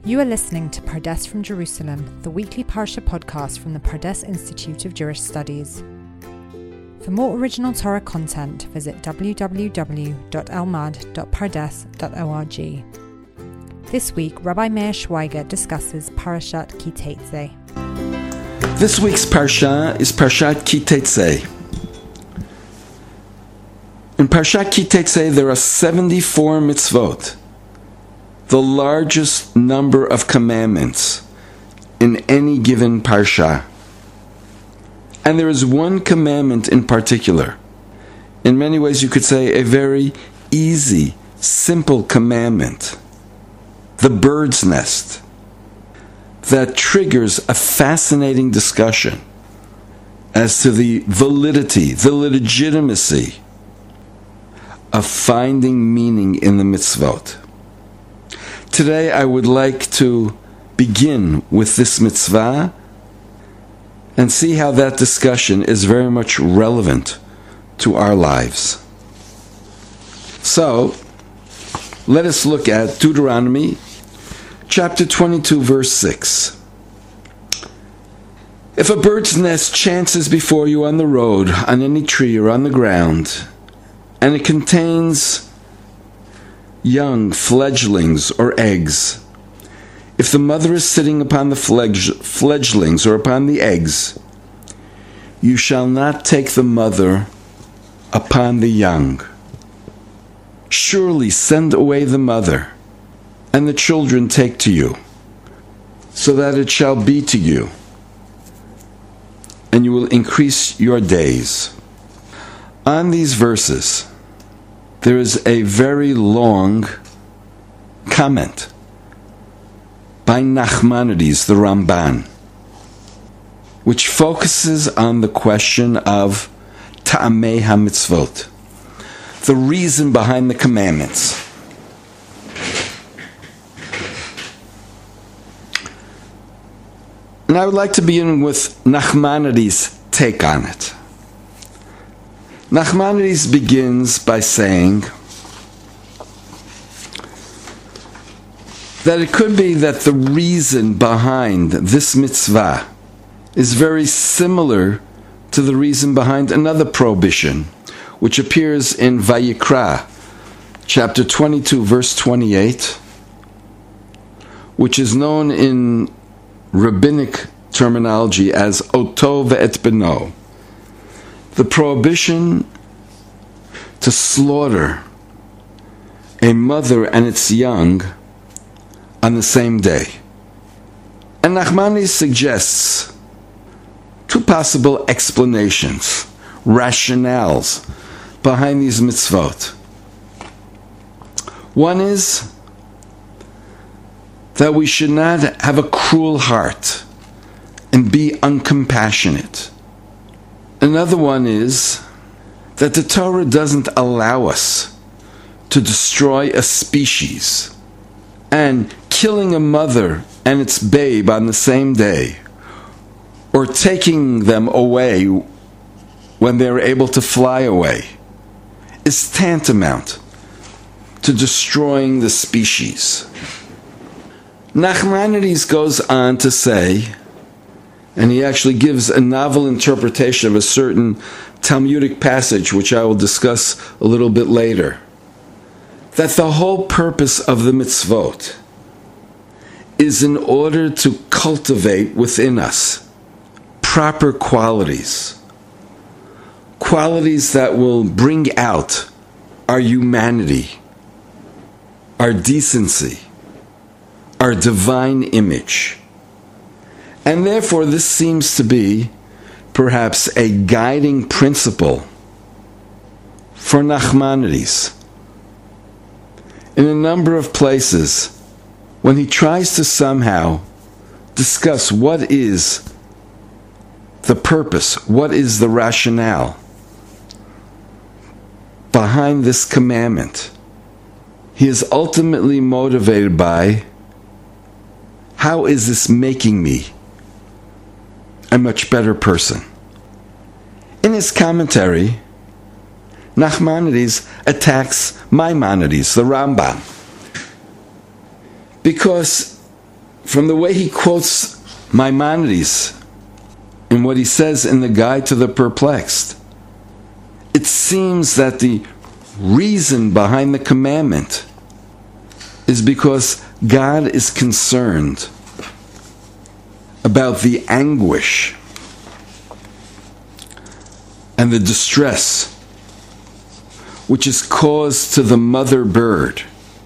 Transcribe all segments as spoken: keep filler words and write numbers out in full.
You are listening to Pardes from Jerusalem, the weekly Parsha podcast from the Pardes Institute of Jewish Studies. For more original Torah content, visit w w w dot elmad dot pardes dot org. This week, Rabbi Meir Schweiger discusses Parashat Ki Teitzei. This week's Parsha is Parashat Ki Teitzei. In Parashat Ki Teitzei, there are seventy-four mitzvot, the largest number of commandments in any given parsha. And there is one commandment in particular. In many ways you could say a very easy, simple commandment. The bird's nest. That triggers a fascinating discussion as to the validity, the legitimacy of finding meaning in the mitzvot. Today I would like to begin with this mitzvah and see how that discussion is very much relevant to our lives. So, let us look at Deuteronomy chapter twenty-two, verse six. If a bird's nest chances before you on the road, on any tree or on the ground, and it contains young fledglings or eggs, if the mother is sitting upon the fledg- fledglings or upon the eggs, you shall not take the mother upon the young. Surely send away the mother, and the children take to you, so that it shall be to you, and you will increase your days. On these verses, there is a very long comment by Nachmanides, the Ramban, which focuses on the question of Ta'amei HaMitzvot, the reason behind the commandments. And I would like to begin with Nachmanides' take on it. Nachmanides begins by saying that it could be that the reason behind this mitzvah is very similar to the reason behind another prohibition, which appears in Vayikra, chapter twenty-two, verse twenty-eight, which is known in rabbinic terminology as Oto ve'et beno, the prohibition to slaughter a mother and its young on the same day. And Nachmanides suggests two possible explanations, rationales behind these mitzvot. One is that we should not have a cruel heart and be uncompassionate. Another one is that the Torah doesn't allow us to destroy a species, and killing a mother and its babe on the same day, or taking them away when they're able to fly away, is tantamount to destroying the species. Nachmanides goes on to say, and he actually gives a novel interpretation of a certain Talmudic passage, which I will discuss a little bit later, that the whole purpose of the mitzvot is in order to cultivate within us proper qualities, qualities that will bring out our humanity, our decency, our divine image. And therefore, this seems to be perhaps a guiding principle for Nachmanides. In a number of places, when he tries to somehow discuss what is the purpose, what is the rationale behind this commandment, he is ultimately motivated by, how is this making me a much better person? In his commentary, Nachmanides attacks Maimonides, the Rambam, because from the way he quotes Maimonides in what he says in the Guide to the Perplexed, it seems that the reason behind the commandment is because God is concerned about the anguish and the distress which is caused to the mother bird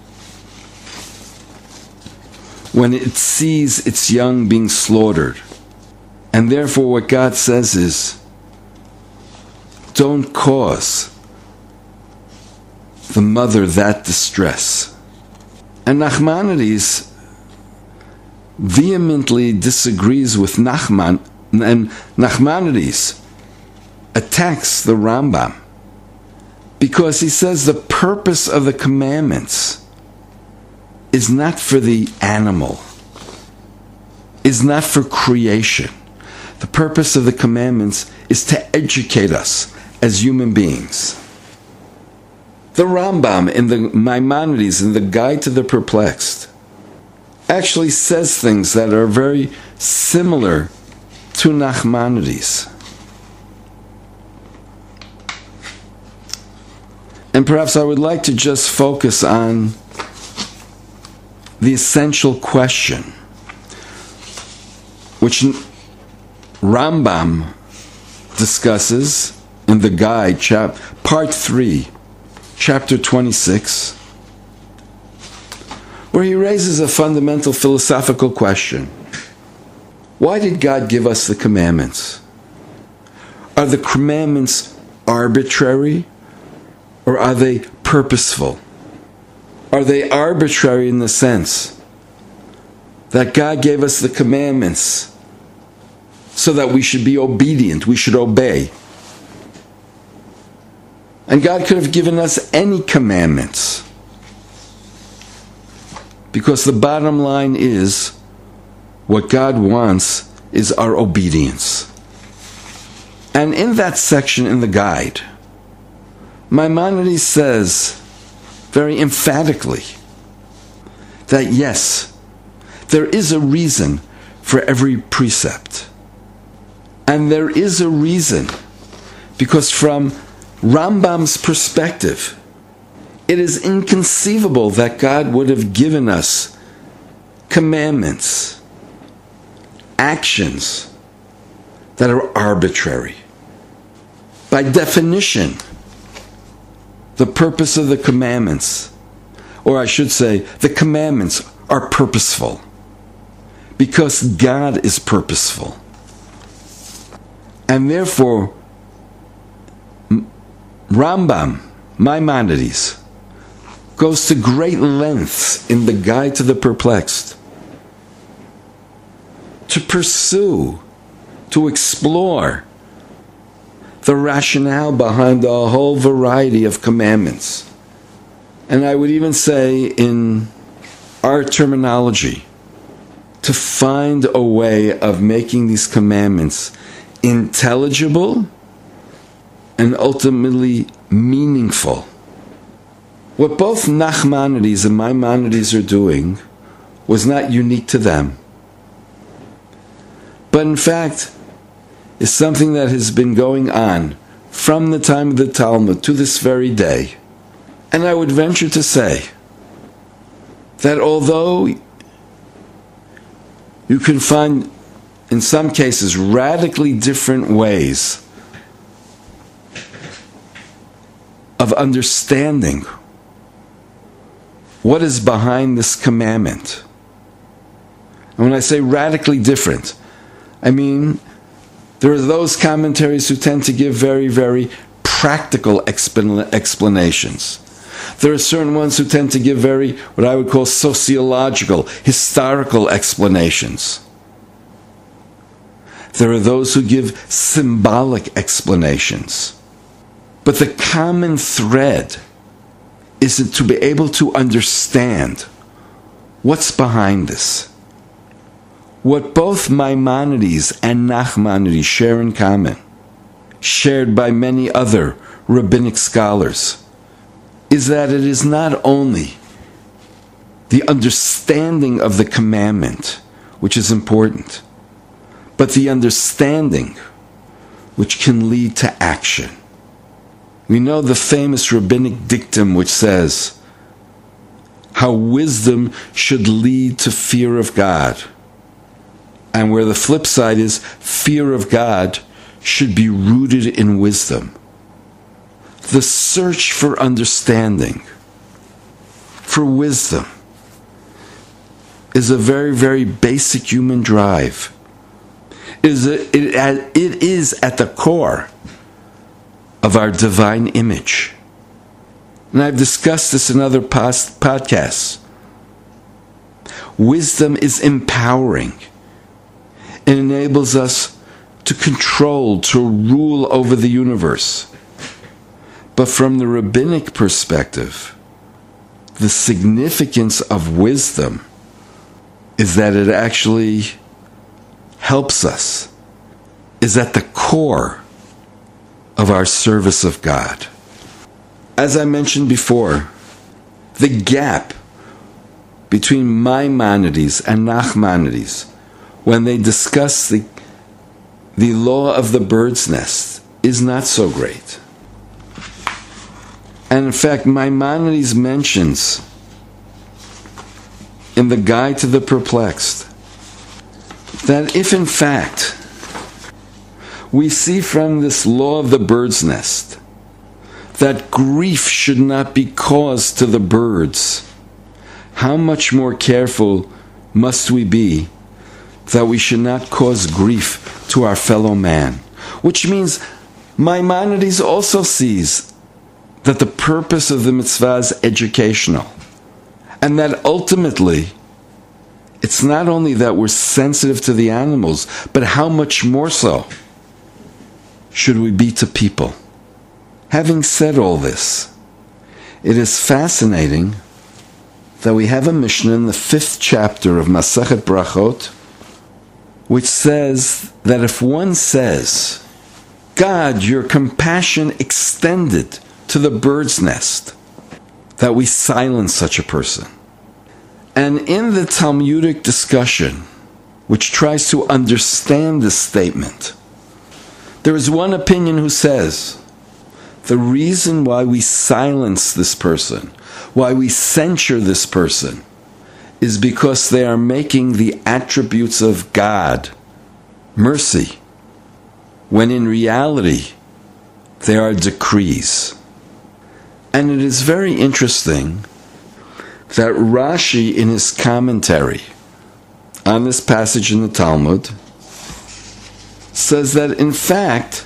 when it sees its young being slaughtered. And therefore what God says is, don't cause the mother that distress. And Nachmanides vehemently disagrees with Nachman, and Nachmanides attacks the Rambam because he says the purpose of the commandments is not for the animal, is not for creation. The purpose of the commandments is to educate us as human beings. The Rambam in the Maimonides, in the Guide to the Perplexed, actually says things that are very similar to Nachmanides. And perhaps I would like to just focus on the essential question, which Rambam discusses in the Guide, chap- part three, chapter twenty-six, where he raises a fundamental philosophical question. Why did God give us the commandments? Are the commandments arbitrary, or are they purposeful? Are they arbitrary in the sense that God gave us the commandments so that we should be obedient, we should obey? And God could have given us any commandments, because the bottom line is, what God wants is our obedience. And in that section in the Guide, Maimonides says very emphatically that yes, there is a reason for every precept. And there is a reason because from Rambam's perspective, it is inconceivable that God would have given us commandments, actions that are arbitrary. By definition, the purpose of the commandments, or I should say, the commandments are purposeful because God is purposeful. And therefore, Rambam, Maimonides, goes to great lengths in the Guide to the Perplexed to pursue, to explore the rationale behind a whole variety of commandments. And I would even say, in our terminology, to find a way of making these commandments intelligible and ultimately meaningful. What both Nachmanides and Maimonides are doing was not unique to them, but in fact is something that has been going on from the time of the Talmud to this very day. And I would venture to say that although you can find, in some cases, radically different ways of understanding what is behind this commandment. And when I say radically different, I mean there are those commentaries who tend to give very, very practical explan- explanations. There are certain ones who tend to give very, what I would call sociological, historical explanations. There are those who give symbolic explanations. But the common thread is to be able to understand what's behind this. What both Maimonides and Nachmanides share in common, shared by many other rabbinic scholars, is that it is not only the understanding of the commandment which is important, but the understanding, which can lead to action. We know the famous rabbinic dictum which says how wisdom should lead to fear of God, and where the flip side is fear of God should be rooted in wisdom. The search for understanding, for wisdom, is a very, very basic human drive. It is, a, it, it is at the core of our divine image. And I've discussed this in other past podcasts. Wisdom is empowering. It enables us to control, to rule over the universe. But from the rabbinic perspective, the significance of wisdom is that it actually helps us, is at the core of our service of God. As I mentioned before, the gap between Maimonides and Nachmanides, when they discuss the, the law of the bird's nest, is not so great. And in fact, Maimonides mentions in the Guide to the Perplexed that if in fact we see from this law of the bird's nest that grief should not be caused to the birds, how much more careful must we be that we should not cause grief to our fellow man? Which means Maimonides also sees that the purpose of the mitzvah is educational, and that ultimately it's not only that we're sensitive to the animals, but how much more so should we be to people. Having said all this, it is fascinating that we have a Mishnah in the fifth chapter of Masechet Brachot, which says that if one says, God, your compassion extended to the bird's nest, that we silence such a person. And in the Talmudic discussion, which tries to understand this statement, there is one opinion who says, the reason why we silence this person, why we censure this person, is because they are making the attributes of God, mercy, when in reality they are decrees. And it is very interesting that Rashi, in his commentary on this passage in the Talmud, says that in fact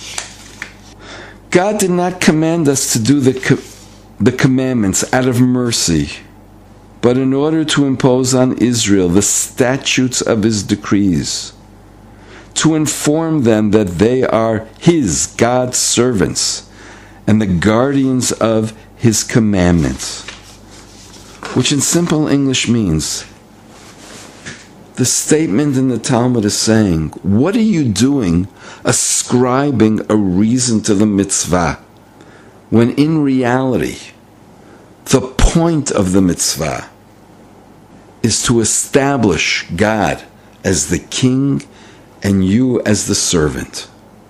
God did not command us to do the, co- the commandments out of mercy, but in order to impose on Israel the statutes of his decrees, to inform them that they are his, God's servants, and the guardians of his commandments. Which in simple English means, the statement in the Talmud is saying, what are you doing ascribing a reason to the mitzvah, when in reality, the point of the mitzvah is to establish God as the king and you as the servant.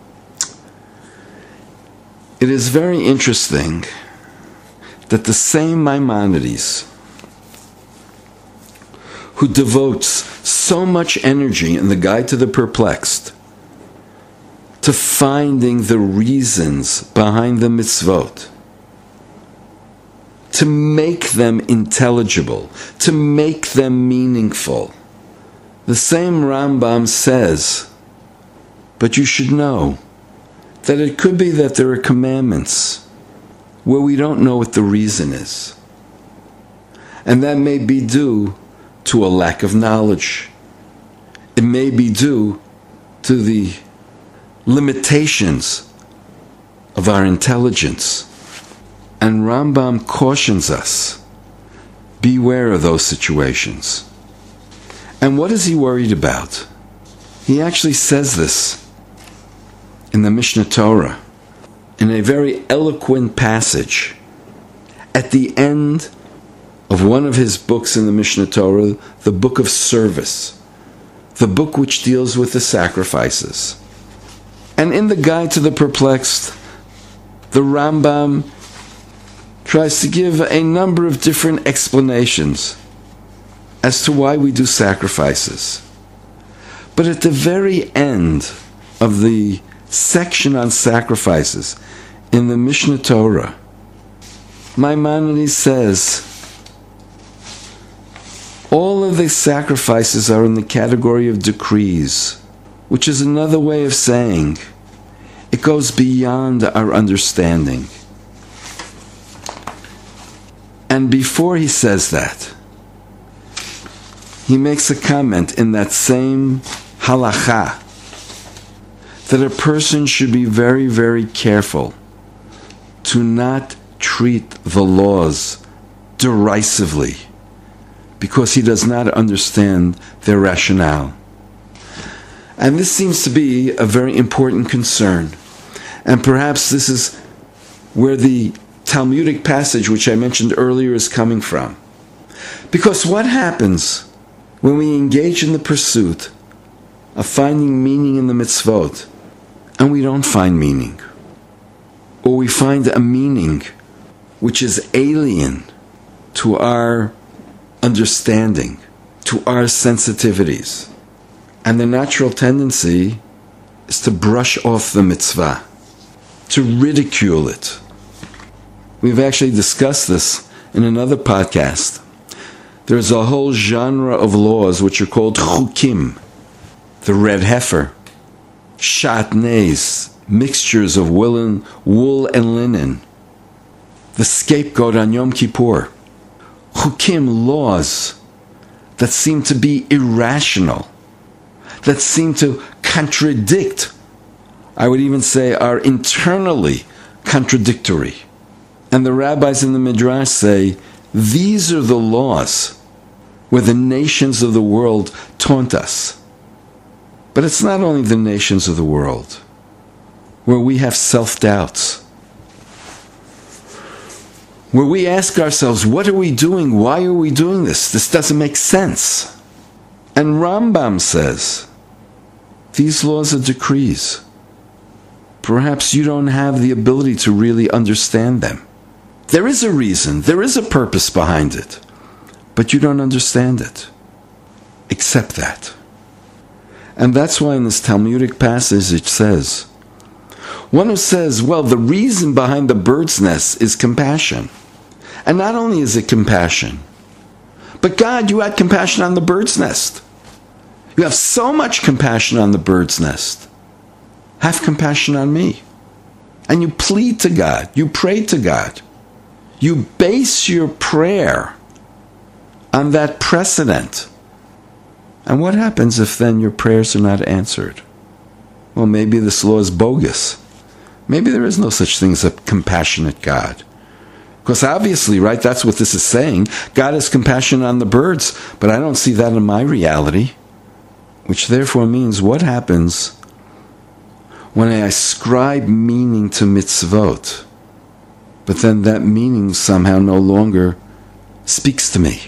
It is very interesting that the same Maimonides, who devotes so much energy in the Guide to the Perplexed to finding the reasons behind the mitzvot, to make them intelligible, to make them meaningful. The same Rambam says, but you should know that it could be that there are commandments where we don't know what the reason is. And that may be due to a lack of knowledge. It may be due to the limitations of our intelligence. And Rambam cautions us, beware of those situations. And what is he worried about? He actually says this in the Mishnah Torah, in a very eloquent passage, at the end of one of his books in the Mishnah Torah, the book of service, the book which deals with the sacrifices. And in the Guide to the Perplexed, the Rambam tries to give a number of different explanations as to why we do sacrifices. But at the very end of the section on sacrifices in the Mishnah Torah, Maimonides says, all of the sacrifices are in the category of decrees, which is another way of saying it goes beyond our understanding. And before he says that, he makes a comment in that same halacha that a person should be very, very careful to not treat the laws derisively because he does not understand their rationale. And this seems to be a very important concern. And perhaps this is where the Talmudic passage which I mentioned earlier is coming from. Because what happens when we engage in the pursuit of finding meaning in the mitzvot and we don't find meaning? Or we find a meaning which is alien to our understanding, to our sensitivities. And the natural tendency is to brush off the mitzvah, to ridicule it. We've actually discussed this in another podcast. There's a whole genre of laws which are called chukim, the red heifer, shatnez, mixtures of wool and, wool and linen, the scapegoat on Yom Kippur. Chukim, laws that seem to be irrational, that seem to contradict, I would even say are internally contradictory. And the rabbis in the Midrash say, these are the laws where the nations of the world taunt us. But it's not only the nations of the world where we have self-doubts, where we ask ourselves, what are we doing? Why are we doing this? This doesn't make sense. And Rambam says, these laws are decrees. Perhaps you don't have the ability to really understand them. There is a reason, there is a purpose behind it, but you don't understand it. Accept that. And that's why in this Talmudic passage it says, one who says, well, the reason behind the bird's nest is compassion. And not only is it compassion, but God, you had compassion on the bird's nest. You have so much compassion on the bird's nest. Have compassion on me. And you plead to God. You pray to God. You base your prayer on that precedent. And what happens if then your prayers are not answered? Well, maybe this law is bogus. Maybe there is no such thing as a compassionate God. Because obviously, right, that's what this is saying. God has compassion on the birds, but I don't see that in my reality. Which therefore means, what happens when I ascribe meaning to mitzvot, but then that meaning somehow no longer speaks to me?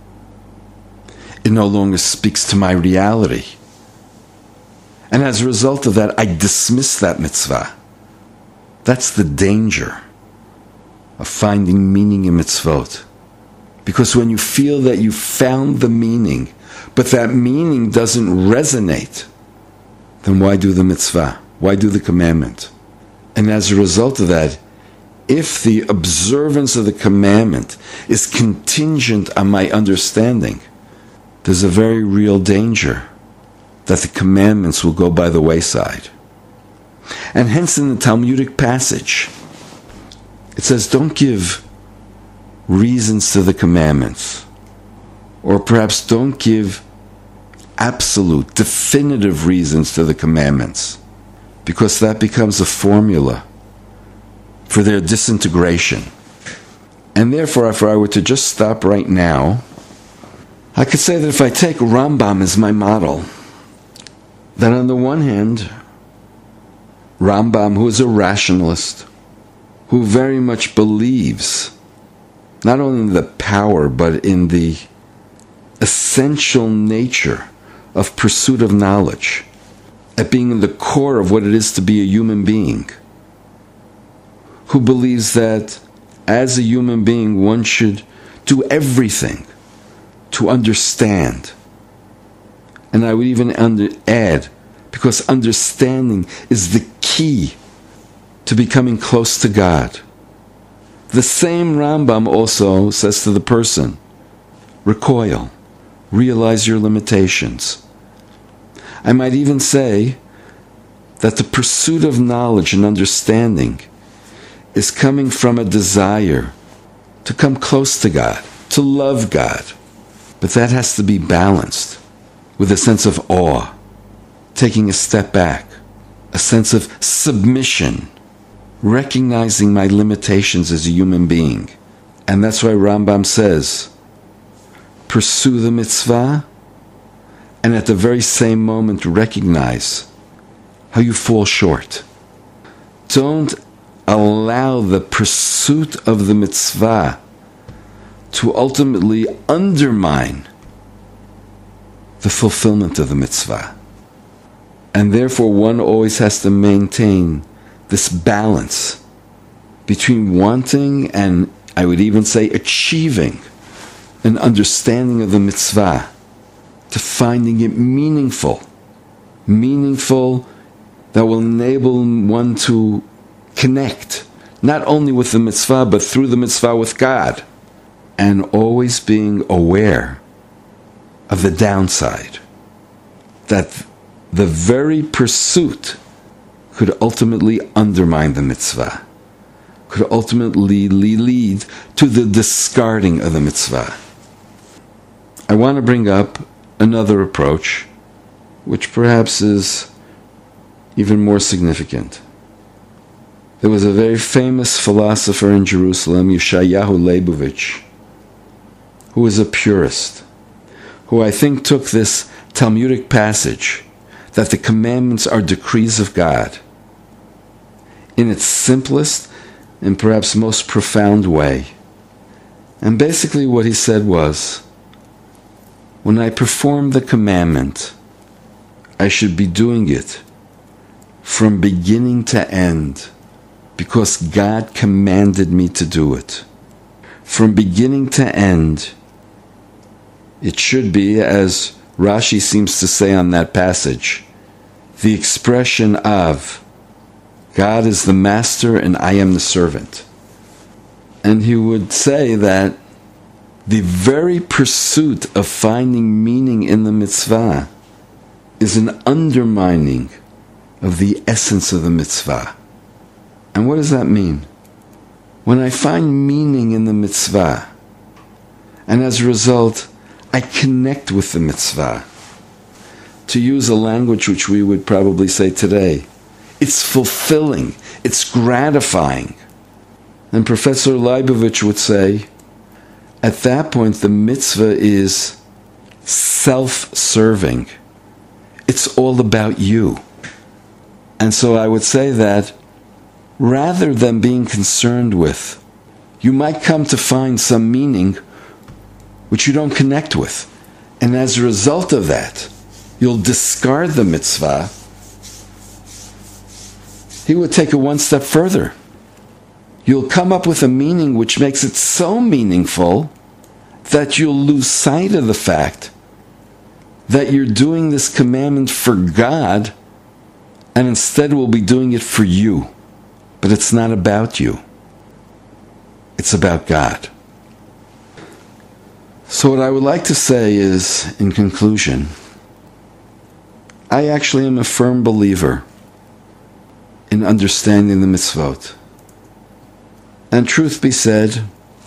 It no longer speaks to my reality. And as a result of that, I dismiss that mitzvah. That's the danger of finding meaning in mitzvot. Because when you feel that you found the meaning, but that meaning doesn't resonate, then why do the mitzvah? Why do the commandment? And as a result of that, if the observance of the commandment is contingent on my understanding, there's a very real danger that the commandments will go by the wayside. And hence in the Talmudic passage, it says, don't give reasons to the commandments. Or perhaps don't give absolute, definitive reasons to the commandments. Because that becomes a formula for their disintegration. And therefore, if I were to just stop right now, I could say that if I take Rambam as my model, that on the one hand, Rambam, who is a rationalist, who very much believes not only in the power, but in the essential nature of pursuit of knowledge, at being in the core of what it is to be a human being, who believes that as a human being one should do everything to understand. And I would even under, add, because understanding is the key to becoming close to God. The same Rambam also says to the person, recoil, realize your limitations. I might even say that the pursuit of knowledge and understanding is coming from a desire to come close to God, to love God. But that has to be balanced with a sense of awe, taking a step back, a sense of submission, recognizing my limitations as a human being. And that's why Rambam says, pursue the mitzvah, and at the very same moment recognize how you fall short. Don't allow the pursuit of the mitzvah to ultimately undermine the fulfillment of the mitzvah. And therefore one always has to maintain this balance between wanting and, I would even say, achieving an understanding of the mitzvah, to finding it meaningful, meaningful that will enable one to connect, not only with the mitzvah, but through the mitzvah with God, and always being aware of the downside, that the very pursuit could ultimately undermine the mitzvah, could ultimately lead to the discarding of the mitzvah. I want to bring up another approach, which perhaps is even more significant. There was a very famous philosopher in Jerusalem, Yeshayahu Leibovich, who was a purist, who I think took this Talmudic passage, that the commandments are decrees of God, in its simplest and perhaps most profound way. And basically what he said was, when I perform the commandment, I should be doing it from beginning to end, because God commanded me to do it. From beginning to end, it should be, as Rashi seems to say on that passage, the expression of God is the master and I am the servant. And he would say that the very pursuit of finding meaning in the mitzvah is an undermining of the essence of the mitzvah. And what does that mean? When I find meaning in the mitzvah, and as a result, I connect with the mitzvah, to use a language which we would probably say today, it's fulfilling, it's gratifying. And Professor Leibovich would say, at that point the mitzvah is self-serving. It's all about you. And so I would say that rather than being concerned with, you might come to find some meaning which you don't connect with. And as a result of that, you'll discard the mitzvah. He would take it one step further. You'll come up with a meaning which makes it so meaningful that you'll lose sight of the fact that you're doing this commandment for God, and instead will be doing it for you. But it's not about you. It's about God. So what I would like to say is, in conclusion, I actually am a firm believer in understanding the mitzvot. And truth be said,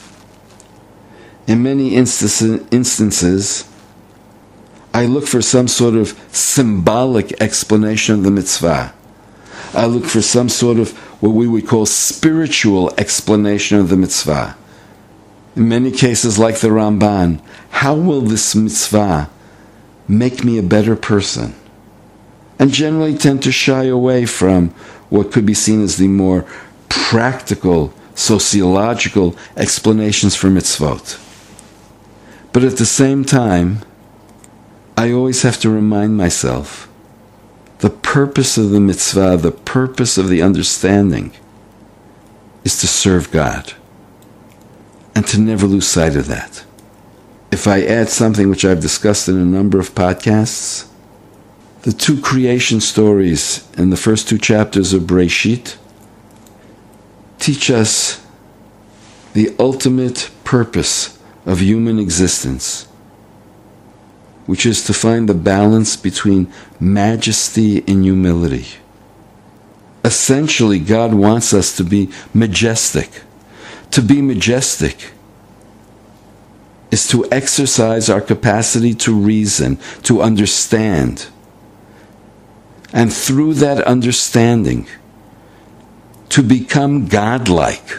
in many instances, I look for some sort of symbolic explanation of the mitzvah. I look for some sort of what we would call spiritual explanation of the mitzvah. In many cases, like the Ramban, how will this mitzvah make me a better person? And generally tend to shy away from what could be seen as the more practical, sociological explanations for mitzvot. But at the same time, I always have to remind myself the purpose of the mitzvah, the purpose of the understanding, is to serve God, and to never lose sight of that. If I add something which I've discussed in a number of podcasts, the two creation stories in the first two chapters of Bereshit teach us the ultimate purpose of human existence, which is to find the balance between majesty and humility. Essentially, God wants us to be majestic. To be majestic is to exercise our capacity to reason, to understand. And through that understanding, to become godlike.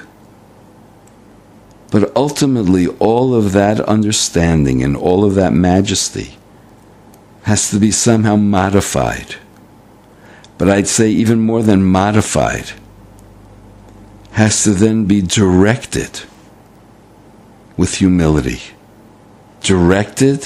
But ultimately, all of that understanding and all of that majesty has to be somehow modified. But I'd say even more than modified, has to then be directed with humility. Directed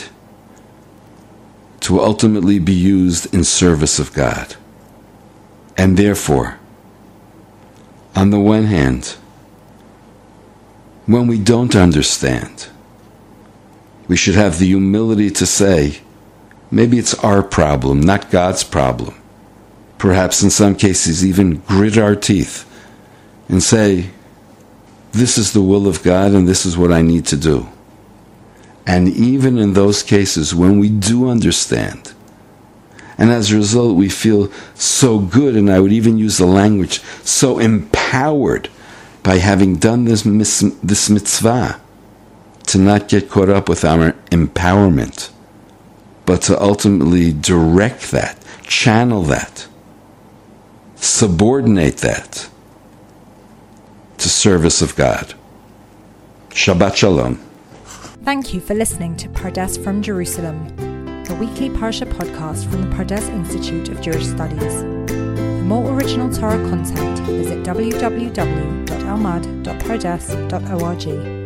to ultimately be used in service of God. And therefore, on the one hand, when we don't understand, we should have the humility to say, maybe it's our problem, not God's problem. Perhaps in some cases even grit our teeth and say, this is the will of God and this is what I need to do. And even in those cases when we do understand, and as a result we feel so good, and I would even use the language, so empowered by having done this, this mitzvah, to not get caught up with our empowerment, but to ultimately direct that, channel that, subordinate that to service of God. Shabbat Shalom. Thank you for listening to Pardes from Jerusalem, the weekly Parsha podcast from the Pardes Institute of Jewish Studies. For more original Torah content, visit w w w dot elmad dot pardes dot org.